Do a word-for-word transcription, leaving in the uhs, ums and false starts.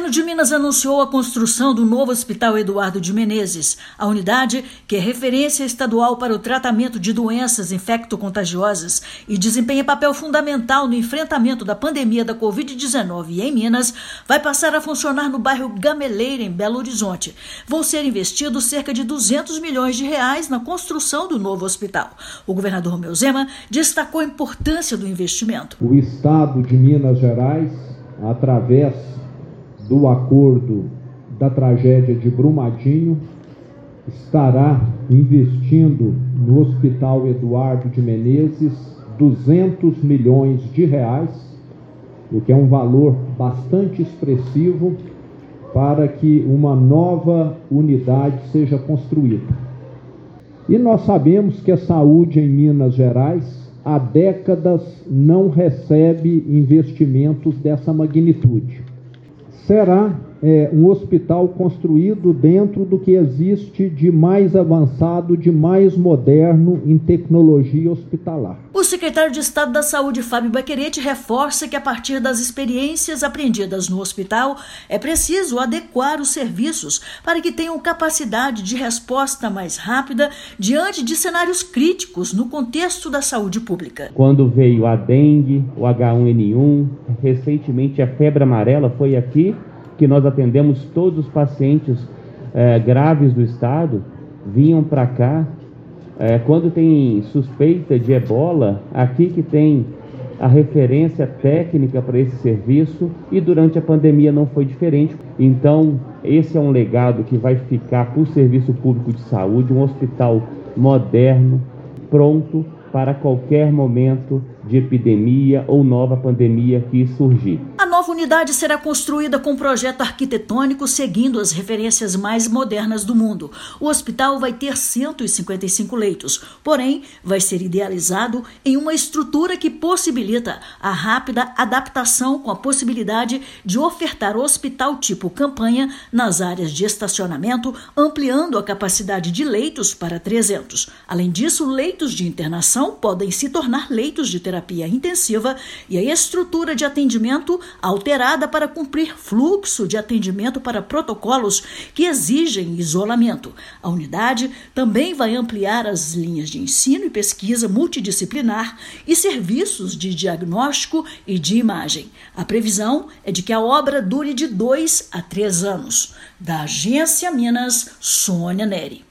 governo de Minas anunciou a construção do novo Hospital Eduardo de Menezes. A unidade, que é referência estadual para o tratamento de doenças infecto-contagiosas e desempenha papel fundamental no enfrentamento da pandemia da covid dezenove em Minas, vai passar a funcionar no bairro Gameleira, em Belo Horizonte. Vão ser investidos cerca de duzentos milhões de reais na construção do novo hospital. O governador Romeu Zema destacou a importância do investimento. O Estado de Minas Gerais, através do acordo da tragédia de Brumadinho, estará investindo no Hospital Eduardo de Menezes duzentos milhões de reais, o que é um valor bastante expressivo para que uma nova unidade seja construída. E nós sabemos que a saúde em Minas Gerais há décadas não recebe investimentos dessa magnitude. Será é, um hospital construído dentro do que existe de mais avançado, de mais moderno em tecnologia hospitalar. O secretário de Estado da Saúde, Fábio Baquerete, reforça que a partir das experiências aprendidas no hospital, é preciso adequar os serviços para que tenham capacidade de resposta mais rápida diante de cenários críticos no contexto da saúde pública. Quando veio a dengue, o agá um ene um, recentemente a febre amarela, foi aqui que nós atendemos todos os pacientes é, graves do estado, vinham para cá. É, quando tem suspeita de ebola, aqui que tem a referência técnica para esse serviço, e durante a pandemia não foi diferente. Então, esse é um legado que vai ficar para o Serviço Público de Saúde, um hospital moderno, pronto para qualquer momento de epidemia ou nova pandemia que surgir. A nova unidade será construída com um projeto arquitetônico seguindo as referências mais modernas do mundo. O hospital vai ter cento e cinquenta e cinco leitos, porém vai ser idealizado em uma estrutura que possibilita a rápida adaptação, com a possibilidade de ofertar hospital tipo campanha nas áreas de estacionamento, ampliando a capacidade de leitos para trezentos. Além disso, leitos de internação podem se tornar leitos de terapia intensiva e a estrutura de atendimento alterada para cumprir fluxo de atendimento para protocolos que exigem isolamento. A unidade também vai ampliar as linhas de ensino e pesquisa multidisciplinar e serviços de diagnóstico e de imagem. A previsão é de que a obra dure de dois a três anos. Da Agência Minas, Sônia Neri.